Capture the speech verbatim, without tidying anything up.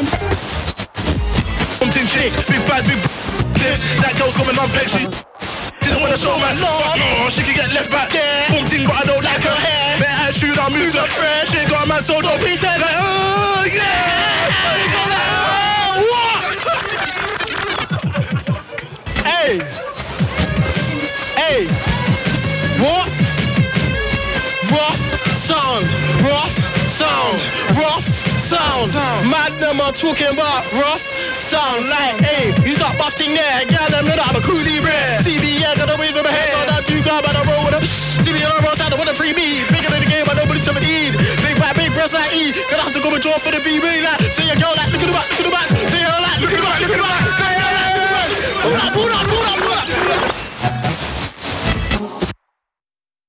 Pumping chicks, big fat, big lips. That girl's coming on back, she didn't wanna show my love. No, she can get left back. Yeah. Pumping, but I don't like her hair. Better attitude, I move her friend. She got a man so dope, he said like, oh yeah. He go like, oh what? Hey, hey, what? Rough sound, rough sound, rough sound. Mad them are talking about rough sound. Like, hey, you start buff thing there. Girl, them know that I'm a coolie rare. T V, yeah, got the waves of my head. Got that two guard by the road with a T V on the road side, I want a pre-me. Bigger than the game, but nobody's seventeen. Big back, big breasts like E. Gonna have to go with draw for the B. Really like, so your girl like